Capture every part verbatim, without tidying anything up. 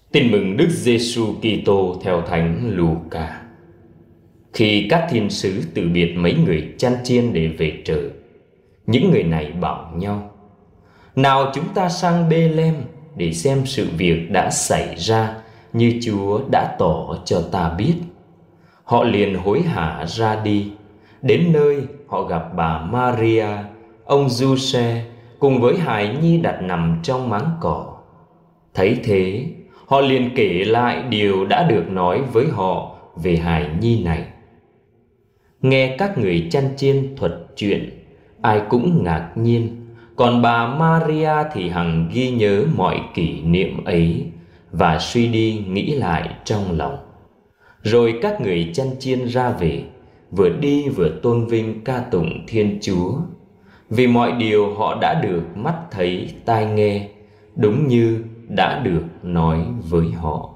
Tin mừng Đức Giêsu Kitô theo Thánh Luca. Khi các thiên sứ từ biệt mấy người chăn chiên để về trời, những người này bảo nhau: nào chúng ta sang Bê-lêm để xem sự việc đã xảy ra như Chúa đã tỏ cho ta biết. Họ liền hối hả ra đi. Đến nơi họ gặp bà Maria, ông Giuse cùng với hài nhi đặt nằm trong máng cỏ. Thấy thế, họ liền kể lại điều đã được nói với họ về hài nhi này. Nghe các người chăn chiên thuật chuyện, ai cũng ngạc nhiên, còn bà Maria thì hằng ghi nhớ mọi kỷ niệm ấy và suy đi nghĩ lại trong lòng. Rồi các người chăn chiên ra về, vừa đi vừa tôn vinh ca tụng Thiên Chúa, vì mọi điều họ đã được mắt thấy tai nghe, đúng như đã được nói với họ.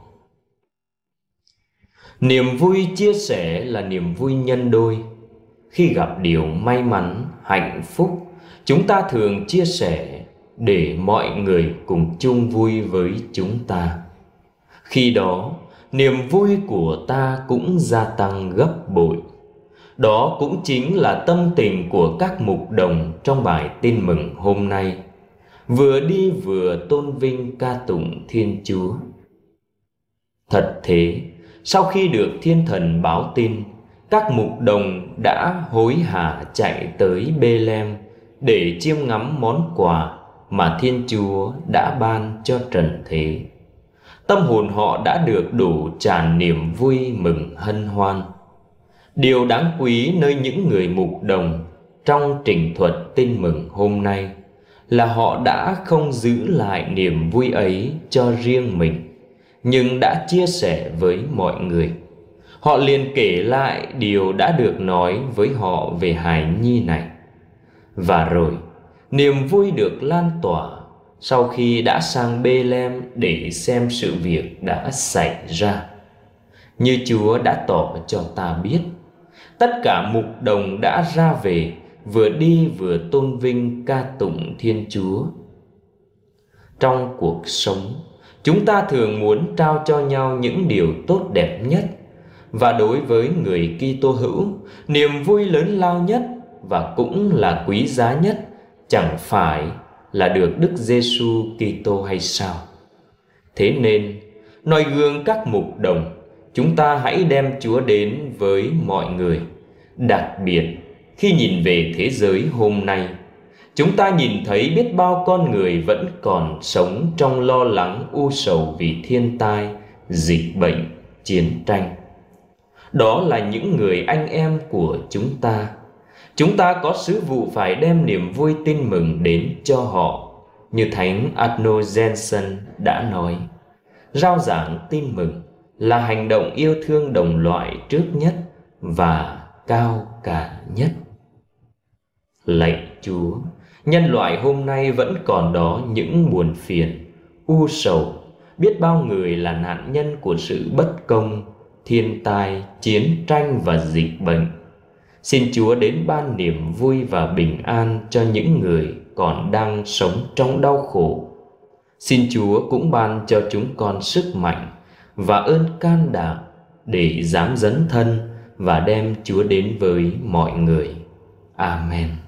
Niềm vui chia sẻ là niềm vui nhân đôi. Khi gặp điều may mắn, hạnh phúc, chúng ta thường chia sẻ để mọi người cùng chung vui với chúng ta. Khi đó, niềm vui của ta cũng gia tăng gấp bội. Đó cũng chính là tâm tình của các mục đồng trong bài tin mừng hôm nay, vừa đi vừa tôn vinh ca tụng Thiên Chúa. Thật thế, sau khi được thiên thần báo tin, các mục đồng đã hối hả chạy tới Bê-lêm để chiêm ngắm món quà mà Thiên Chúa đã ban cho trần thế. Tâm hồn họ đã được đủ tràn niềm vui mừng hân hoan. Điều đáng quý nơi những người mục đồng trong trình thuật tin mừng hôm nay là họ đã không giữ lại niềm vui ấy cho riêng mình, nhưng đã chia sẻ với mọi người. Họ liền kể lại điều đã được nói với họ về hài nhi này. Và rồi, niềm vui được lan tỏa sau khi đã sang Bê-lêm để xem sự việc đã xảy ra. Như Chúa đã tỏ cho ta biết, tất cả mục đồng đã ra về, vừa đi vừa tôn vinh ca tụng Thiên Chúa. Trong cuộc sống, chúng ta thường muốn trao cho nhau những điều tốt đẹp nhất, và đối với người Kitô hữu, niềm vui lớn lao nhất và cũng là quý giá nhất chẳng phải là được Đức Giêsu Kitô hay sao? Thế nên, noi gương các mục đồng, chúng ta hãy đem Chúa đến với mọi người. Đặc biệt, khi nhìn về thế giới hôm nay, chúng ta nhìn thấy biết bao con người vẫn còn sống trong lo lắng u sầu vì thiên tai, dịch bệnh, chiến tranh. Đó là những người anh em của chúng ta. Chúng ta có sứ vụ phải đem niềm vui tin mừng đến cho họ. Như Thánh Arno Jensen đã nói, rao giảng tin mừng là hành động yêu thương đồng loại trước nhất và cao cả nhất. Lạy Chúa, nhân loại hôm nay vẫn còn đó những buồn phiền, u sầu, biết bao người là nạn nhân của sự bất công, thiên tai, chiến tranh và dịch bệnh. Xin Chúa đến ban niềm vui và bình an cho những người còn đang sống trong đau khổ. Xin Chúa cũng ban cho chúng con sức mạnh và ơn can đảm để dám dấn thân và đem Chúa đến với mọi người. Amen.